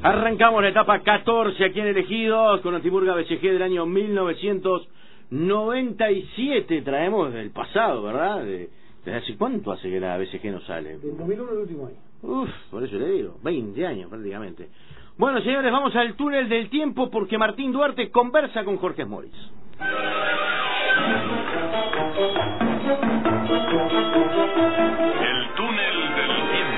Arrancamos la etapa 14 aquí en Elegidos con Antimurga BCG del año 1997. Traemos del pasado, ¿verdad? ¿Desde hace cuánto hace que la BCG no sale? Del 2001 el último año. Por eso le digo, 20 años prácticamente. Bueno, señores, vamos al túnel del tiempo porque Martín Duarte conversa con Jorge Moritz. El túnel del tiempo.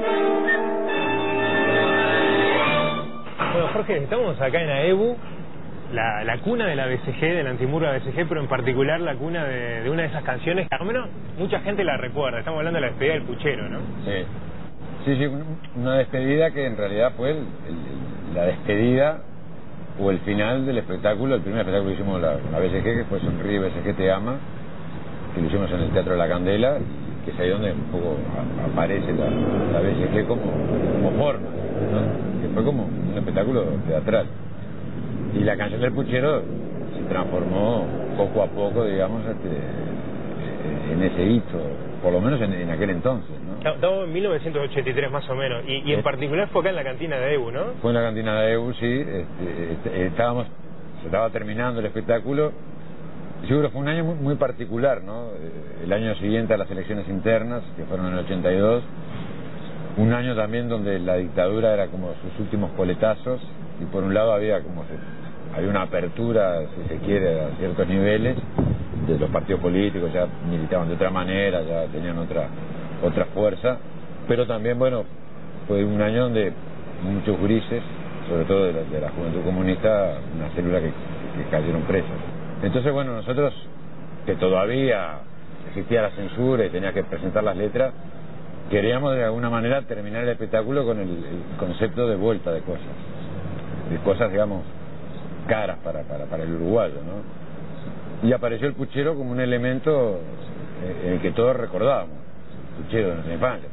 Bueno, Jorge, estamos acá en AEBU, la cuna de la BCG, de la Antimurga BCG, pero en particular la cuna de una de esas canciones que al menos mucha gente la recuerda. Estamos hablando de la despedida del puchero, ¿no? Sí, una despedida que en realidad fue la despedida o el final del espectáculo, el primer espectáculo que hicimos la BCG, que fue Sonríe BCG te ama, que lo hicimos en el Teatro de la Candela, y que es ahí donde un poco aparece la BCG como forma, ¿no? Que fue como un espectáculo teatral. Y la canción del puchero se transformó poco a poco, digamos, en ese hito, por lo menos en aquel entonces, ¿no? Estamos en 1983 más o menos, y en particular fue acá en la cantina de AEBU, ¿no? Fue en la cantina de AEBU, sí. Se estaba terminando el espectáculo. Seguro fue un año muy particular, ¿no? El año siguiente a las elecciones internas, que fueron en el 82, un año también donde la dictadura era como sus últimos coletazos, y por un lado había una apertura, si se quiere, a ciertos niveles de los partidos políticos, ya militaban de otra manera, ya tenían otra fuerza, pero también, bueno, fue un año donde muchos grises, sobre todo de la juventud comunista, una célula que cayeron presas. Entonces, bueno, nosotros, que todavía existía la censura y tenía que presentar las letras, queríamos de alguna manera terminar el espectáculo con el concepto de vuelta de cosas, digamos, caras para el uruguayo, ¿no? Y apareció el puchero como un elemento en el que todos recordábamos, el puchero de nuestra infancia.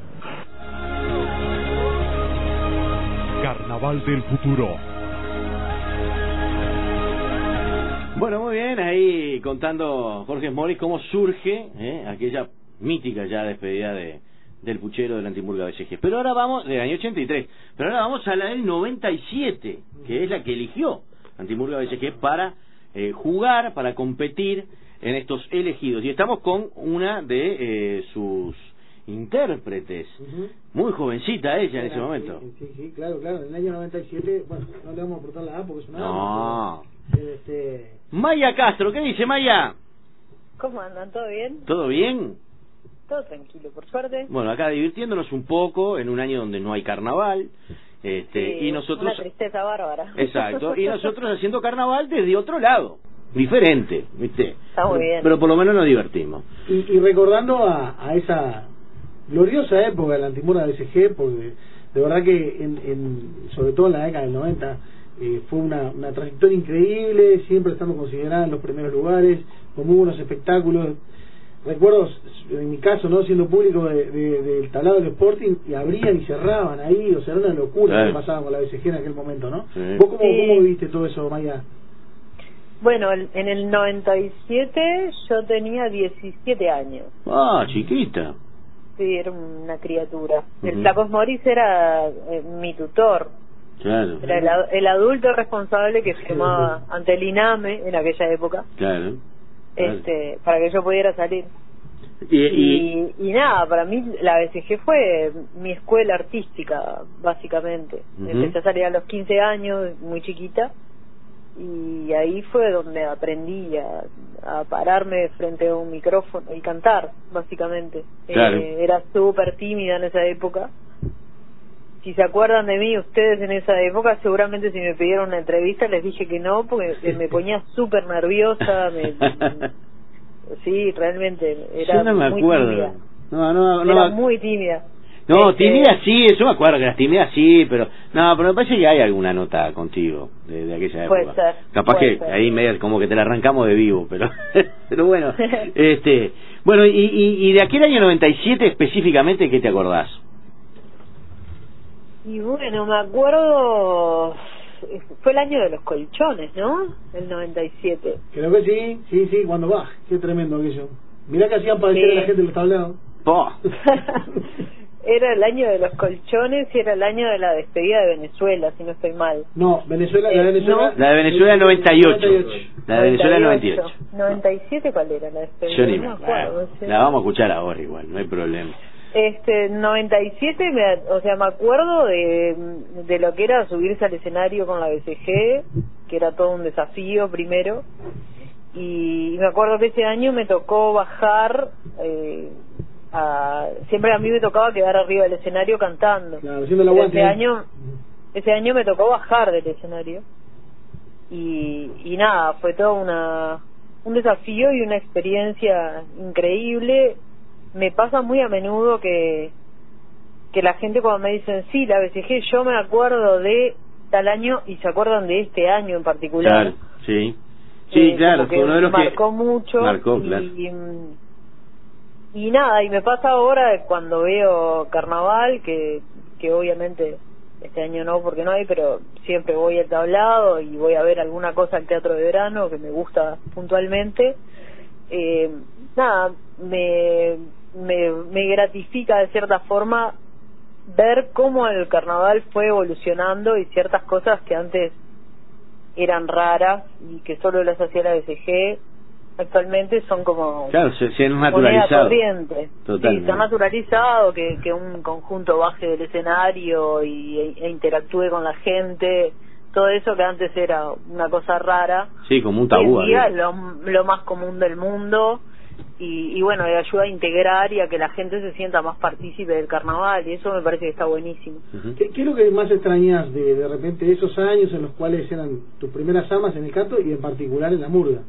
Carnaval del futuro. Bueno, muy bien, ahí contando Jorge Moritz cómo surge aquella mítica ya despedida del puchero del Antimurga BCG. Pero ahora vamos, del año 83, pero ahora vamos a la del 97, que es la que eligió Antimurga BCG para jugar, para competir en estos elegidos. Y estamos con una de sus intérpretes, muy jovencita ella en ese momento. Sí, claro, en el año 97, bueno, no le vamos a aportar la A porque es una No. A. Maya Castro, ¿qué dice Maya? ¿Cómo andan? ¿Todo bien? ¿Todo bien? Todo tranquilo, por suerte. Bueno, acá divirtiéndonos un poco en un año donde no hay carnaval. Sí, y nosotros, una tristeza bárbara. Exacto, y nosotros haciendo carnaval desde otro lado, diferente, ¿viste? Está muy bien. Pero por lo menos nos divertimos. Y recordando a esa gloriosa época de la Antimurga BCG, porque de verdad que sobre todo en la década del 90 fue una trayectoria increíble, siempre estamos considerados en los primeros lugares, con muy buenos espectáculos. Recuerdo, en mi caso, no siendo público del tablado del Sporting, y abrían y cerraban ahí, o sea, era una locura que pasaba con la BCG en aquel momento, ¿no? Sí. ¿Vos cómo viviste todo eso, Maya? Bueno, en el 97 yo tenía 17 años. Ah, chiquita. Sí, era una criatura. El Flaco Moritz era mi tutor. Claro. Era el adulto responsable que firmaba ante el INAME en aquella época. Claro. Para que yo pudiera salir. Y nada, para mí la BCG fue mi escuela artística, básicamente. Empecé a salir a los 15 años, muy chiquita, y ahí fue donde aprendí a pararme frente a un micrófono y cantar, básicamente. Claro. Era súper tímida en esa época. Si se acuerdan de mí ustedes en esa época, seguramente si me pidieron una entrevista les dije que no, porque me ponía súper nerviosa. Sí, realmente era yo no me muy acuerdo. Tímida. No, era muy tímida. No, tímida sí, eso me acuerdo que eras tímida sí, pero me parece que hay alguna nota contigo de aquella época. Puede ser. Capaz puede que ser. ahí medio como que te la arrancamos de vivo, pero bueno, bueno, y de aquel año 97 específicamente, ¿qué te acordás? Y bueno, me acuerdo, fue el año de los colchones, ¿no? El 97. Creo que sí, cuando va, qué tremendo aquello. Mirá que hacían padecer a la gente en los tablados. Era el año de los colchones y era el año de la despedida de Venezuela, si no estoy mal. No, Venezuela, la de Venezuela. La de Venezuela 98. La de Venezuela 98. 97, ¿cuál era la despedida? Yo ni No me me acuerdo. acuerdo. La vamos a escuchar ahora igual, no hay problema. 97, me acuerdo de lo que era subirse al escenario con la BCG, que era todo un desafío primero. Y me acuerdo que ese año me tocó bajar, siempre a mí me tocaba quedar arriba del escenario cantando. Claro, haciendo el aguante. Ese año me tocó bajar del escenario. Y nada, fue todo un desafío y una experiencia increíble. Me pasa muy a menudo que la gente cuando me dicen, sí, la BCG, yo me acuerdo de tal año, y se acuerdan de este año en particular. Claro, sí. Sí, claro, fue uno de los marcó mucho. Marcó, claro. Y nada, y me pasa ahora cuando veo carnaval, que obviamente este año no porque no hay, pero siempre voy al tablado y voy a ver alguna cosa al Teatro de Verano que me gusta puntualmente. Nada, me gratifica de cierta forma ver cómo el carnaval fue evolucionando y ciertas cosas que antes eran raras y que solo las hacía la BCG actualmente son como, claro, se han naturalizado corriente. totalmente. Sí, se han naturalizado que un conjunto baje del escenario e interactúe con la gente, todo eso que antes era una cosa rara, sí, como un tabú, hoy en día es lo más común del mundo. Y bueno, le ayuda a integrar y a que la gente se sienta más partícipe del carnaval, y eso me parece que está buenísimo. ¿Qué es lo que más extrañas de repente esos años en los cuales eran tus primeras amas en el canto y en particular en la murga?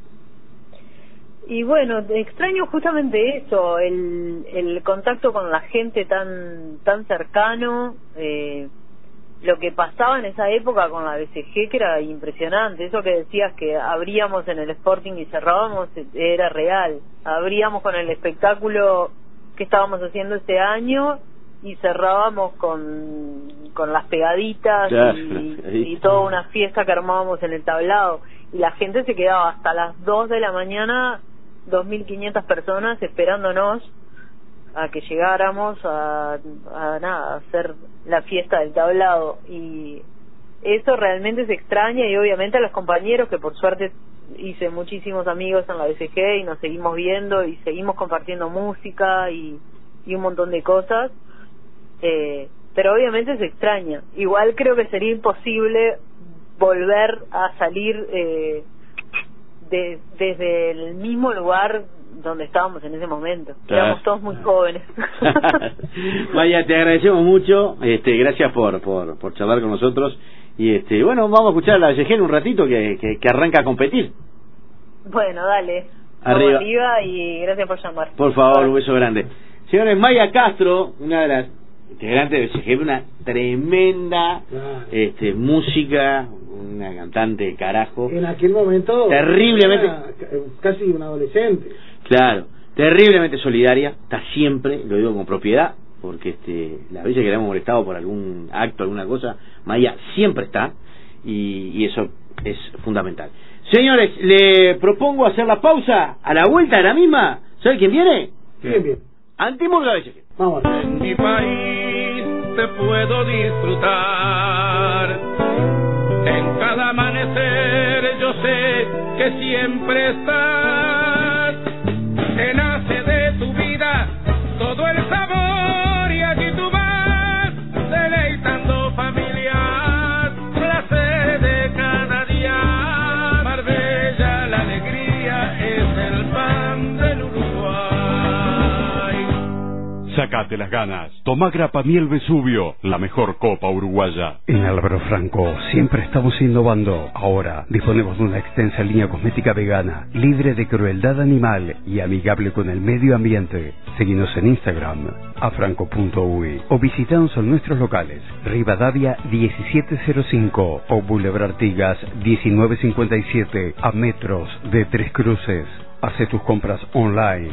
Y bueno, extraño justamente eso, el contacto con la gente tan cercano, lo que pasaba en esa época con la BCG, que era impresionante. Eso que decías que abríamos en el Sporting y cerrábamos, era real. Abríamos con el espectáculo que estábamos haciendo ese año y cerrábamos con las pegaditas, claro, y toda una fiesta que armábamos en el tablado. Y la gente se quedaba hasta las 2 de la mañana, 2.500 personas esperándonos a que llegáramos a hacer la fiesta del tablado, y eso realmente se extraña. Y obviamente a los compañeros, que por suerte hice muchísimos amigos en la BCG y nos seguimos viendo y seguimos compartiendo música y un montón de cosas, pero obviamente se extraña. Igual creo que sería imposible volver a salir desde el mismo lugar donde estábamos en ese momento. Claro. Éramos todos muy jóvenes. Maya, te agradecemos mucho, gracias por charlar con nosotros, y bueno, vamos a escuchar a la BCG en un ratito que arranca a competir. Bueno, dale. Arriba, y gracias por llamar. Por favor, un beso grande. Señores, Maya Castro, una de las integrantes de BCG, una tremenda música, una cantante de carajo. En aquel momento terriblemente, casi un adolescente. Claro, terriblemente solidaria, está siempre, lo digo con propiedad, porque las veces que le hemos molestado por algún acto, alguna cosa, Maya siempre está, y eso es fundamental. Señores, le propongo hacer la pausa. A la vuelta de la misma, ¿sabe quién viene? Bien. Antimurga BCG. Vamos. En mi país te puedo disfrutar. En cada amanecer yo sé que siempre estás. Que nace de tu vida todo el sabor, y allí tú vas deleitando familias, placer de cada día. Marbella, la alegría es el pan del Uruguay. Sácate las ganas. Tomá Grapa Miel Vesubio, la mejor copa uruguaya. En Álvaro Franco siempre estamos innovando. Ahora disponemos de una extensa línea cosmética vegana, libre de crueldad animal y amigable con el medio ambiente. Seguinos en Instagram, afranco.uy, o visitanos en nuestros locales, Rivadavia 1705 o Boulevard Artigas 1957, a metros de Tres Cruces. Hace tus compras online,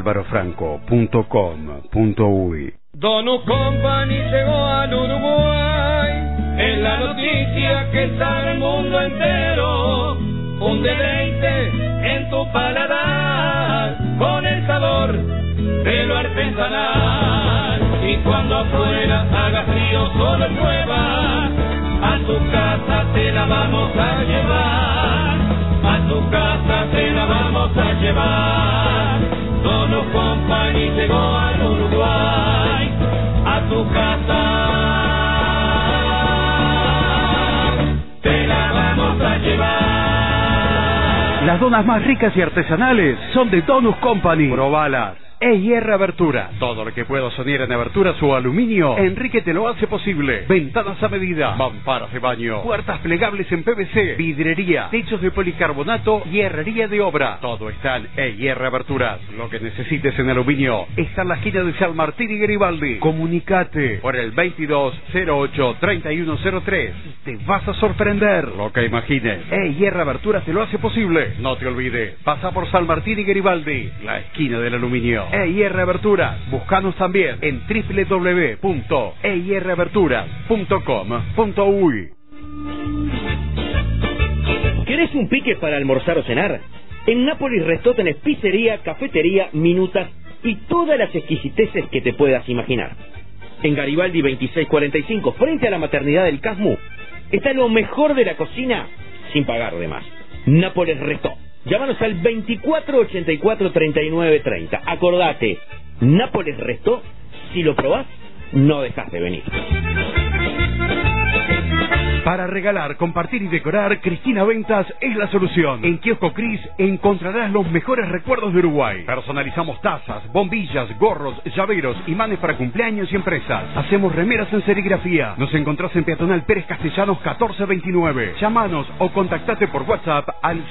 alvarofranco.com.uy. Donu Company llegó al Uruguay, es la noticia que sabe el mundo entero. Un deleite en tu paladar, con el sabor de lo artesanal. Y cuando afuera haga frío solo llueva, a tu casa te la vamos a llevar, a tu casa te la vamos a llevar. Donos Company llegó al Uruguay, a tu casa te la vamos a llevar. Las donas más ricas y artesanales son de Donus Company. Probalas. EIR Abertura. Todo lo que puedas soñar en aberturas o aluminio, Enrique te lo hace posible. Ventanas a medida, mamparas de baño, puertas plegables en PVC, vidrería, techos de policarbonato y herrería de obra. Todo está en EIR Aberturas. Lo que necesites en aluminio está en la esquina de San Martín y Garibaldi. Comunicate por el 2208-3103 y te vas a sorprender. Lo que imagines, EIR Aberturas te lo hace posible. No te olvides, pasa por San Martín y Garibaldi, la esquina del aluminio. EIR Aberturas. Búscanos también en www.eiraberturas.com.uy. ¿Querés un pique para almorzar o cenar? En Nápoles Restó tenés pizzería, cafetería, minutas y todas las exquisiteces que te puedas imaginar. En Garibaldi 2645, frente a la maternidad del Casmu, está lo mejor de la cocina sin pagar de más. Nápoles Restó. Llámanos al 2484-3930. Acordate, Nápoles Restó, si lo probás, no dejás de venir. Para regalar, compartir y decorar, Cristina Ventas es la solución. En Kiosco Cris encontrarás los mejores recuerdos de Uruguay. Personalizamos tazas, bombillas, gorros, llaveros, imanes para cumpleaños y empresas. Hacemos remeras en serigrafía. Nos encontrás en Peatonal Pérez Castellanos 1429. Llámanos o contactate por WhatsApp al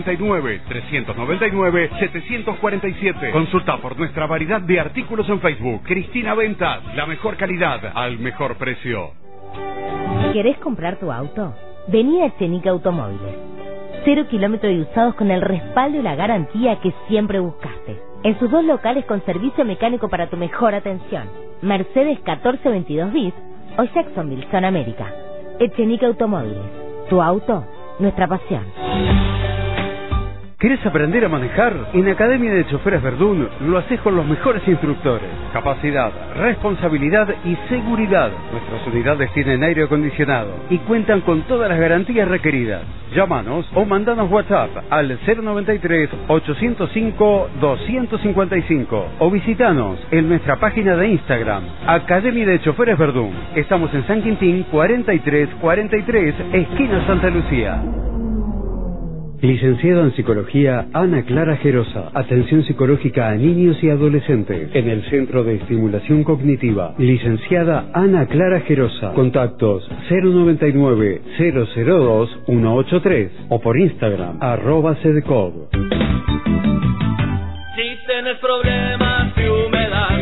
099-399-747. Consulta por nuestra variedad de artículos en Facebook. Cristina Ventas, la mejor calidad al mejor precio. ¿Querés comprar tu auto? Vení a Echenique Automóviles. 0 kilómetros de usados con el respaldo y la garantía que siempre buscaste. En sus 2 locales con servicio mecánico para tu mejor atención. Mercedes 1422 bis o Jacksonville, Zona América. Echenique Automóviles. Tu auto, nuestra pasión. ¿Querés aprender a manejar? En Academia de Choferes Verdún lo haces con los mejores instructores. Capacidad, responsabilidad y seguridad. Nuestras unidades tienen aire acondicionado y cuentan con todas las garantías requeridas. Llámanos o mandanos WhatsApp al 093-805-255 o visitanos en nuestra página de Instagram, Academia de Choferes Verdún. Estamos en San Quintín 4343, esquina Santa Lucía. Licenciada en Psicología Ana Clara Gerosa. Atención psicológica a niños y adolescentes en el Centro de Estimulación Cognitiva. Licenciada Ana Clara Gerosa. Contactos 099-002-183 o por Instagram @cedcod. Si tenés problemas de humedad,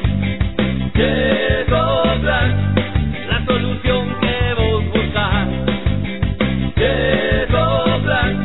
llegó Blanc, la solución que vos buscás. Llegó Blanc.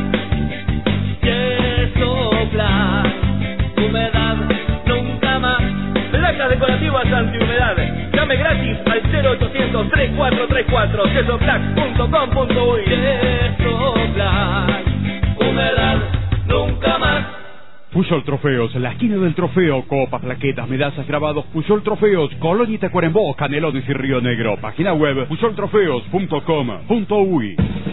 Humedad nunca más. Placas decorativas antihumedad. Llame gratis al 0800-3434. Yesoblack.com.uy. Yesoblack. Humedad nunca más. Puyol Trofeos, la esquina del trofeo, copas, plaquetas, medallas, grabados. Puyol Trofeos, Colonia y Tacuarembó, Canelones y Río Negro. Página web puyoltrofeos.com.uy.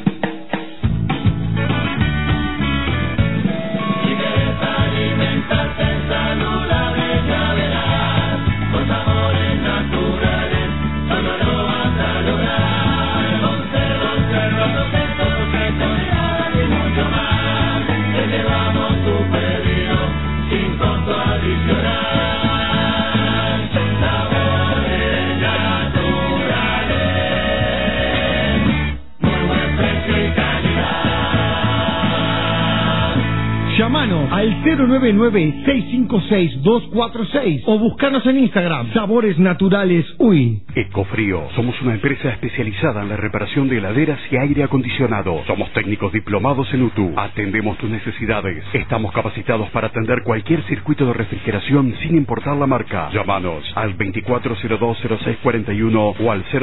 Llamanos al 099-656-246 o buscanos en Instagram, Sabores Naturales Uy. Ecofrío. Somos una empresa especializada en la reparación de heladeras y aire acondicionado. Somos técnicos diplomados en UTU. Atendemos tus necesidades. Estamos capacitados para atender cualquier circuito de refrigeración sin importar la marca. Llámanos al 2402-0641 o al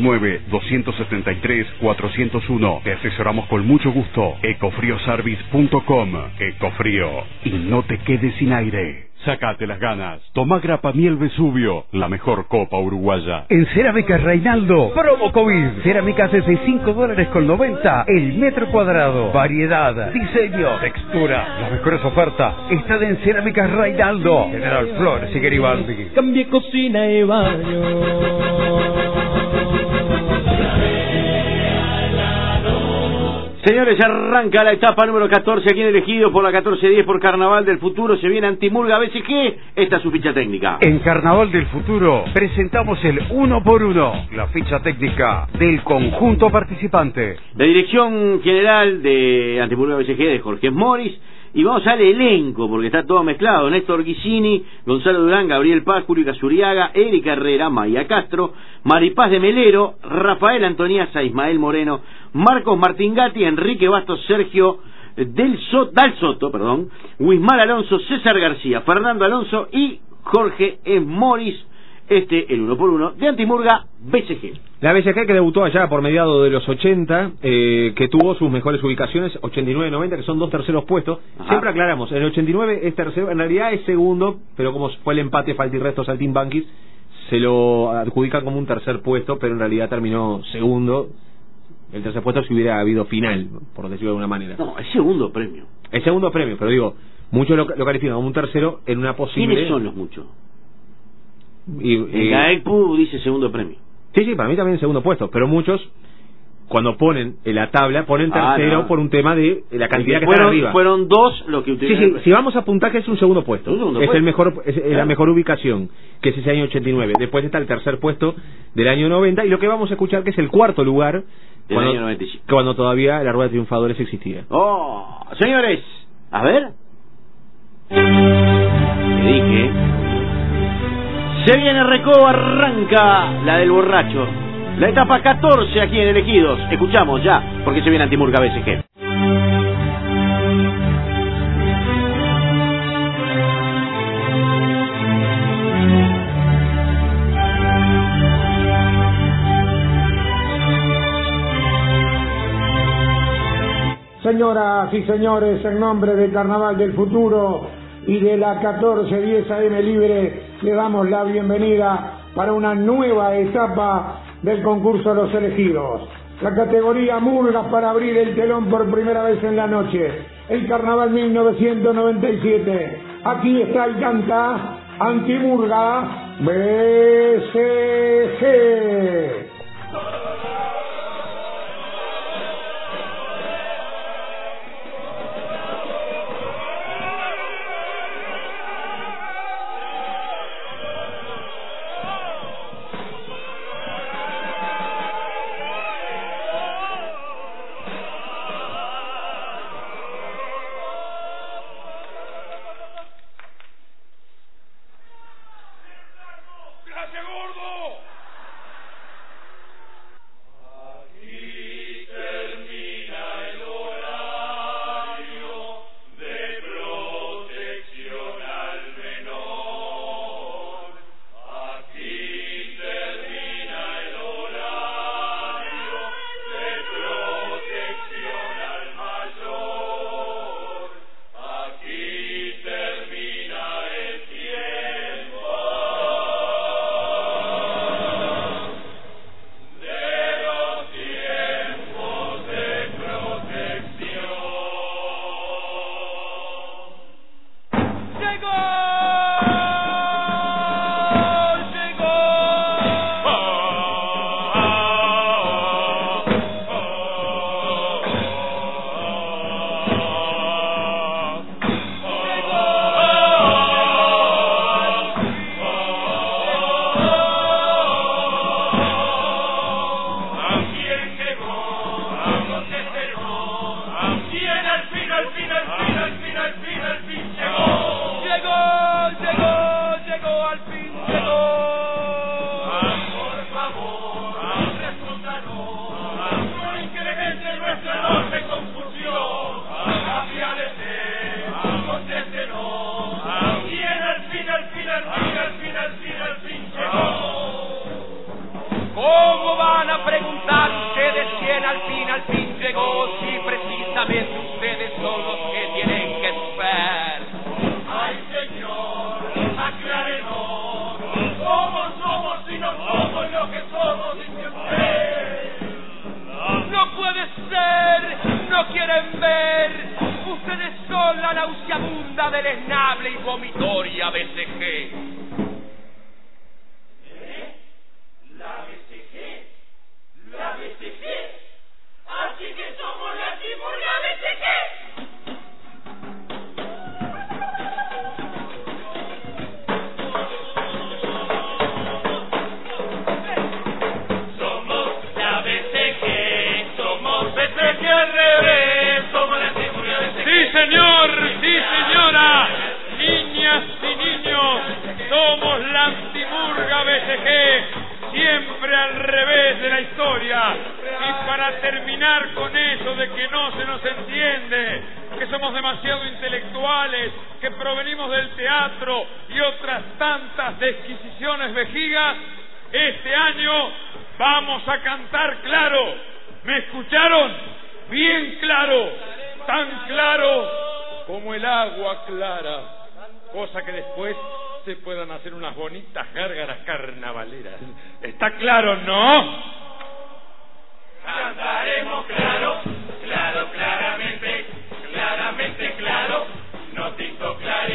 099-273-401. Te asesoramos con mucho gusto. Ecofrioservice.com. Ecofrío. Y no te quedes sin aire. Sacate las ganas. Tomá Grapa Miel Vesubio, la mejor copa uruguaya. En Cerámicas Reinaldo, promo COVID. Cerámicas desde $5.90 el metro cuadrado. Variedad, diseño, textura. Las mejores ofertas están en Cerámicas Reinaldo. General Flores y Garibaldi. Cambie cocina y baño. Señores, arranca la etapa número 14 aquí en Elegido por la 1410 por Carnaval del Futuro. Se viene Antimurga BCG. Esta es su ficha técnica. En Carnaval del Futuro presentamos el 1x1, la ficha técnica del conjunto participante. La dirección general de Antimurga BCG de Jorge Moris. Y vamos al elenco, porque está todo mezclado. Néstor Guisini, Gonzalo Durán, Gabriel Paz, Julio Casuriaga, Erika Herrera, Maya Castro, Maripaz de Melero, Rafael Antoniaza, Ismael Moreno, Marcos Martingati, Enrique Bastos, Sergio Dal Soto, Wismar Alonso, César García, Fernando Alonso y Jorge Moris. El 1x1 de Antimurga BCG. La BCG que debutó allá por mediados de los 80, que tuvo sus mejores ubicaciones, 89-90, que son 2 terceros puestos. Ajá. Siempre aclaramos, en el 89 es tercero, en realidad es segundo, pero como fue el empate, falta y restos al Team Banquis, se lo adjudican como un tercer puesto, pero en realidad terminó segundo. El tercer puesto si hubiera habido final, por decirlo de alguna manera. No, es segundo premio. Es segundo premio, pero digo, muchos lo califican como un tercero en una posible... ¿Quiénes son los muchos? En Gaekpu dice segundo premio. Sí, para mí también segundo puesto, pero muchos cuando ponen en la tabla ponen tercero por un tema de la cantidad que está arriba. Fueron 2 los que utilizaron. Sí, si vamos a apuntar que es un segundo puesto, el mejor, es la mejor ubicación, que es ese año 89. Después está el tercer puesto del año 90 y lo que vamos a escuchar que es el cuarto lugar del año 95, cuando todavía la rueda de triunfadores existía. Oh, señores, a ver. Le dije. Se viene Recoba, arranca la del borracho. La etapa 14 aquí en Elegidos. Escuchamos ya, porque se viene Antimurga BCG. Señoras y señores, en nombre de Carnaval del Futuro y de la 1410 AM Libre, le damos la bienvenida para una nueva etapa del concurso de los elegidos. La categoría Murgas para abrir el telón por primera vez en la noche. El Carnaval 1997. Aquí está y canta Antimurga BCG. ¿Cómo van a preguntar ustedes quién al fin llegó? Si precisamente ustedes son los que tienen que ver. ¡Ay, señor! quieren ver. Ustedes son la nauseabunda, deleznable y vomitoria BCG. ¿La BCG? ¿La BCG? Así que somos la Antimurga BCG. Somos la BCG, somos BCG al revés, somos la Antimurga BCG. Sí, señor, sí, señora. Niñas y niños, somos la Antimurga BCG. Siempre al revés de la historia. Y para terminar con eso de que no se nos entiende, que somos demasiado intelectuales, que provenimos del teatro y otras tantas desquisiciones vejigas, este año vamos a cantar claro. ¿Me escucharon? Bien claro, tan claro como el agua clara, cosa que después se puedan hacer unas bonitas gárgaras carnavaleras. ¿Está claro, no? Cantaremos claro, claro, claramente, claramente claro. No tito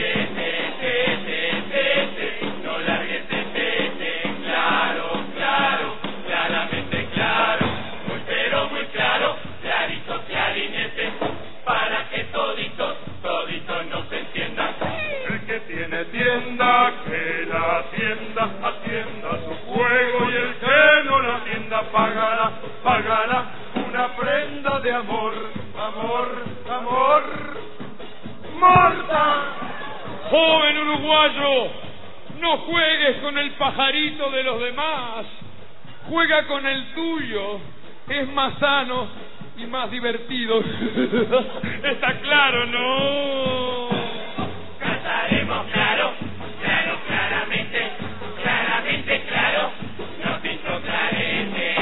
clarete, no largues claro, claro, claramente claro. Muy pero muy claro, clarito, clarinete, para que toditos, toditos nos entiendan. El que tiene tienda, que la atienda, atienda su juego, y el que no la atienda, págala, págala una prenda de amor, amor, amor. ¡Morta! Joven uruguayo, no juegues con el pajarito de los demás, juega con el tuyo, es más sano y más divertido. ¿Está claro, no? Cantaremos claro, claro, claramente, claramente claro. No tito clarete,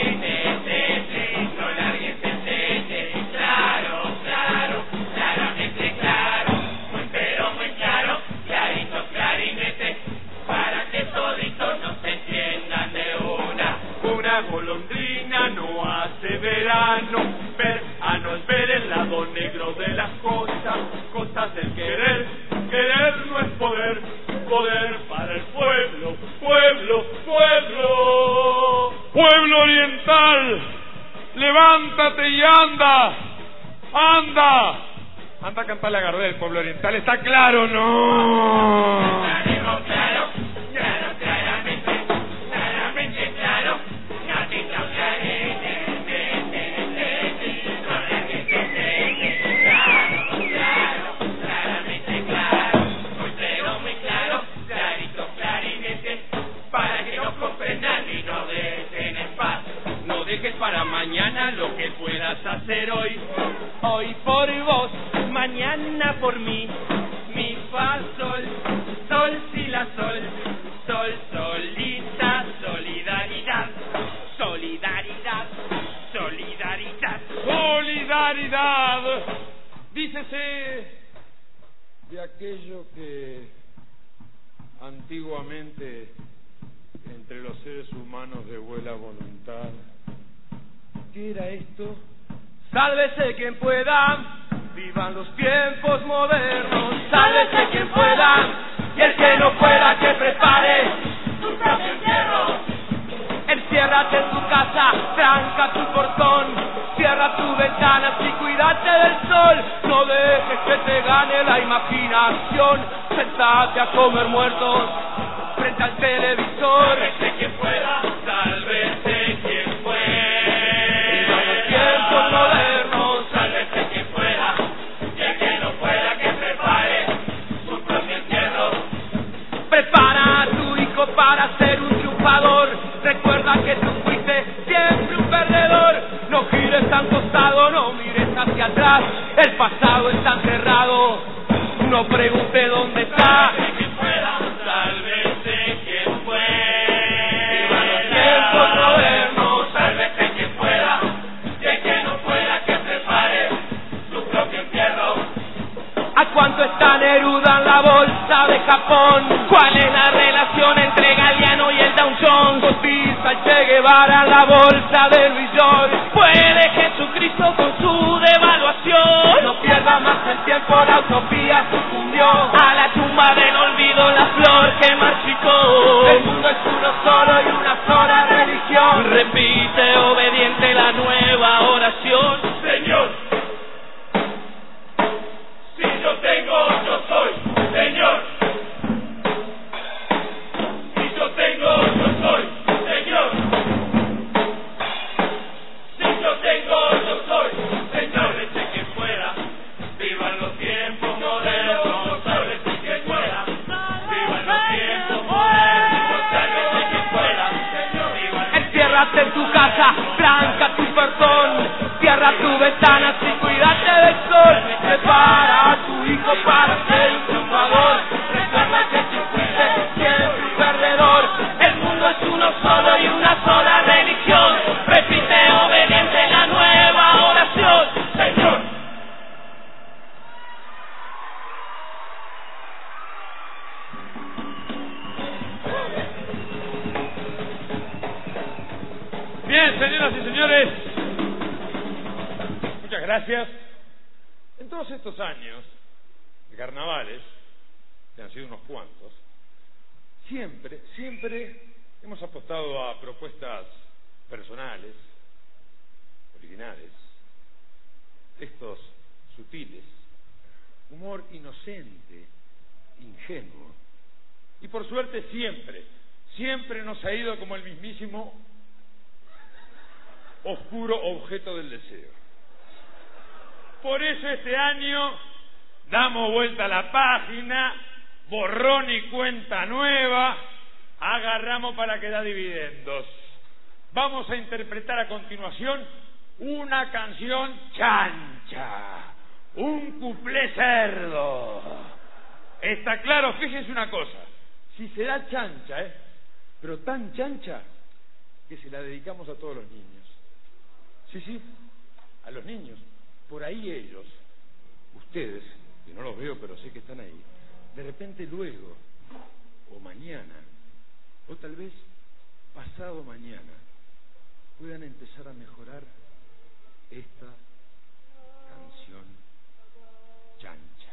no largues claro, claro, claramente claro. Muy pero muy claro, clarito, clarinete, para que toditos nos entiendan de una. Una golondrina no hace verano, verano es ver el lado negro de las cosas, cosas del querer, querer no es poder, poder para el pueblo, pueblo, pueblo. Pueblo oriental, levántate y anda, anda. Anda a cantar la Gardel, pueblo oriental. ¿Está claro, no? Cantaremos claro, claro, claramente, claramente claro. No tito clarete, claro, claro, claramente claro. Muy pero muy claro, clarito, clarinete, para que nos comprendan y no dejen en paz. No dejes para mañana lo que puedas hacer hoy. Hoy por vos, mañana por mí. Mi fa sol, sol si la sol, sol solita, solidaridad, solidaridad, solidaridad. Solidaridad. Dícese de aquello que antiguamente entre los seres humanos de buena voluntad. ¿Qué era esto? Sálvese quien pueda, vivan los tiempos modernos. Sálvese quien pueda, y el que no pueda que prepare su propio entierro. Enciérrate en tu casa, tranca tu portón, cierra tus ventanas y cuídate del sol. No dejes que te gane la imaginación. Sentate a comer muertos frente al televisor. Sálvese quien pueda, sálvese quien pueda. Tiempos modernos, sálvese quien pueda, y el que no pueda que prepare su propio entierro. Prepara a tu hijo para ser un triunfador. Recuerda que tú fuiste siempre un perdedor. No gires tan costado, no mires hacia atrás. El pasado está enterrado. No pregunte dónde está. Sálvese quien pueda, sálvese quien pueda. Viva los tiempos modernos, sálvese quien pueda. ¿A cuánto está Neruda en la bolsa de Japón? ¿Cuál es la relación entre Galeano y el Dow Jones? Cotiza el Che Guevara en la bolsa de New York. ¿Puede Jesucristo con su devaluación oración. Señor, si yo tengo, yo soy. Señor, si yo tengo, yo soy. Señor, si yo tengo, yo soy. Señor, desde que fuera, vivan los tiempos modernos. Sálvese que fuera, vivan los tiempos modernos. Sálvese que fuera, vivan. Enciérrate en tu casa, blanca tu portón, cierra tu ventana y cuídate del sol. Prepara a tu hijo para ser un triunfador. Recuerda que tú fuiste siempre un perdedor. El mundo es uno solo y una sola religión. Repite obediente la nueva oración. Señor, Bien, señoras y señores, muchas gracias. En todos estos años de carnavales, que han sido unos cuantos, siempre hemos apostado a propuestas personales, originales, textos sutiles, humor inocente, ingenuo, y por suerte siempre nos ha ido como el mismísimo oscuro objeto del deseo. Por eso este año damos vuelta a la página, borrón y cuenta nueva, agarramos para que da dividendos. Vamos a interpretar a continuación una canción chancha, un cuplé cerdo. Está claro, fíjense una cosa, si será chancha, pero tan chancha que se la dedicamos a todos los niños. Sí, a los niños. Por ahí ellos, ustedes, que no los veo pero sé que están ahí, de repente luego, o mañana, o tal vez pasado mañana, puedan empezar a mejorar esta canción chancha.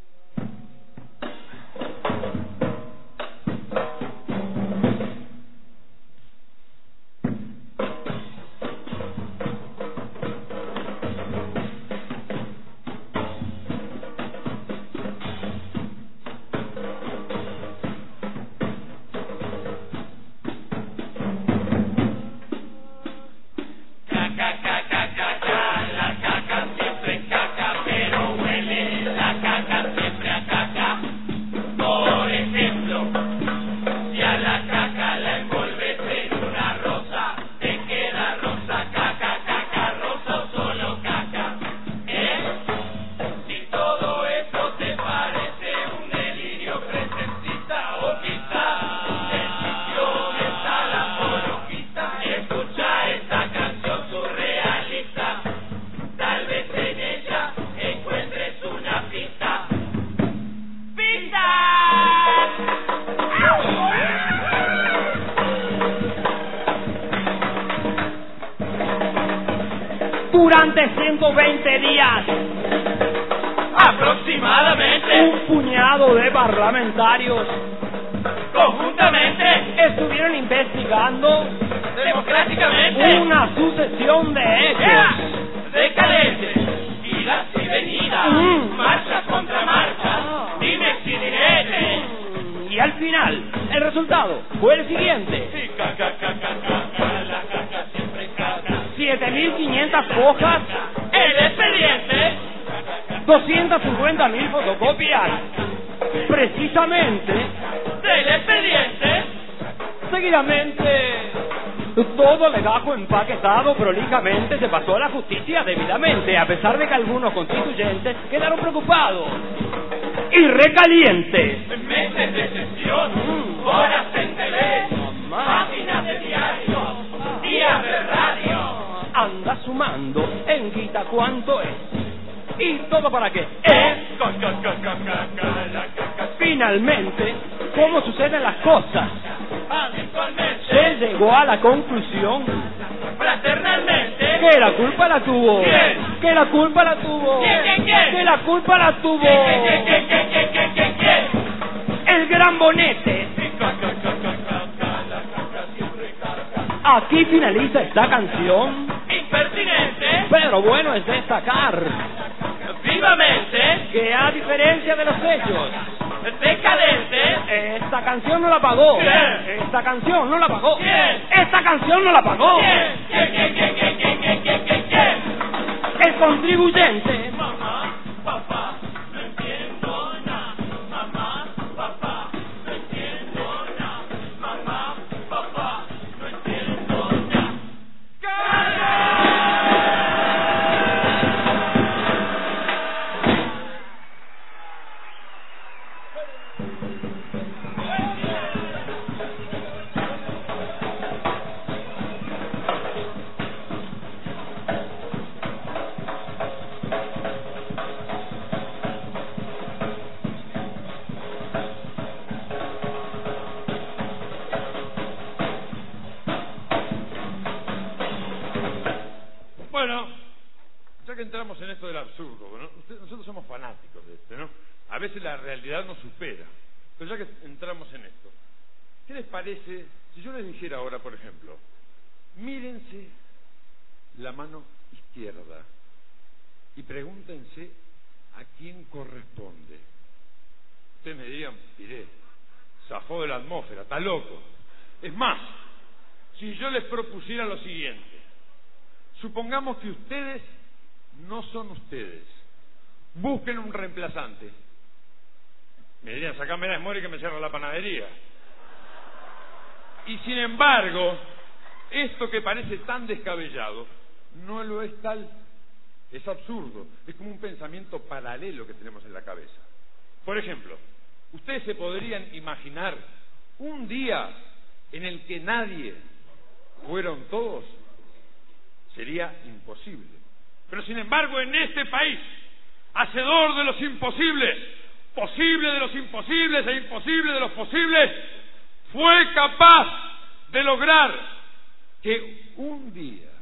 Durante 120 días, aproximadamente, un puñado de parlamentarios conjuntamente estuvieron investigando democráticamente una sucesión de hechos decadentes, idas y venidas, marchas contra marchas, dimes y diretes. Y al final, el resultado fue el siguiente: Sí, caca, la caca siempre caca. 7.500 hojas, El expediente, 250.000 fotocopias, precisamente del expediente, seguidamente. Todo legajo empaquetado prolijamente se pasó a la justicia debidamente, a pesar de que algunos constituyentes quedaron preocupados y recalientes. meses de sesión, horas en TV, páginas de diario, días de radio. Anda sumando en guita cuánto es. ¿Y todo para qué? Finalmente, ¿cómo suceden las cosas? Habitualmente, Se llegó a la conclusión fraternalmente, que la culpa la tuvo. ¿Quién? Que la culpa la tuvo. ¿Quién? Que la culpa la tuvo. ¿Quién? El gran bonete. Aquí finaliza esta canción Impertinente, pero lo bueno es destacar vivamente que a diferencia de los hechos decadente, esta canción no la pagó. ¿Quién? Esta canción no la pagó. ¿Quién? Esta canción no la pagó. ¿Quién? El contribuyente. Mamá, papá, no entiendo nada. Mamá, papá, no entiendo nada. Mamá, papá, no entiendo nada. Bueno, ya que entramos en esto del absurdo, ¿no? Nosotros somos fanáticos de esto, ¿no? A veces la realidad nos supera, pero ya que entramos en esto, ¿qué les parece si yo les dijera ahora, por ejemplo, mírense la mano izquierda y pregúntense a quién corresponde? Ustedes me dirían, diré, zafó de la atmósfera, está loco. Es más, si yo les propusiera lo siguiente, supongamos que ustedes no son ustedes, busquen un reemplazante. Me dirían, sacame la memoria que me cierra la panadería. Y sin embargo, esto que parece tan descabellado, no lo es tal. Es absurdo, es como un pensamiento paralelo que tenemos en la cabeza. Por ejemplo, ustedes se podrían imaginar un día en el que nadie fueron todos. Sería imposible. Pero sin embargo, en este país, hacedor de los imposibles, posible de los imposibles e imposible de los posibles, fue capaz de lograr que un día